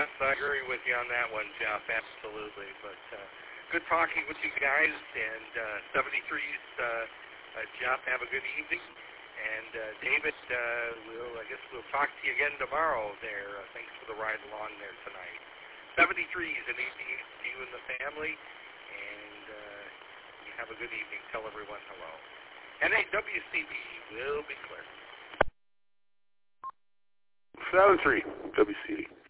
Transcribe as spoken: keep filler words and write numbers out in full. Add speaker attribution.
Speaker 1: Yes, I agree with you on that one, Jeff, absolutely. But uh, good talking with you guys, and uh, seventy-threes, uh, uh, Jeff, have a good evening. And uh, David, uh, we'll, I guess we'll talk to you again tomorrow there. Uh, thanks for the ride along there tonight. seventy-threes, an evening to you and the family, and uh, you have a good evening. Tell everyone hello. And a W C B will be clear.
Speaker 2: seven three, W C B.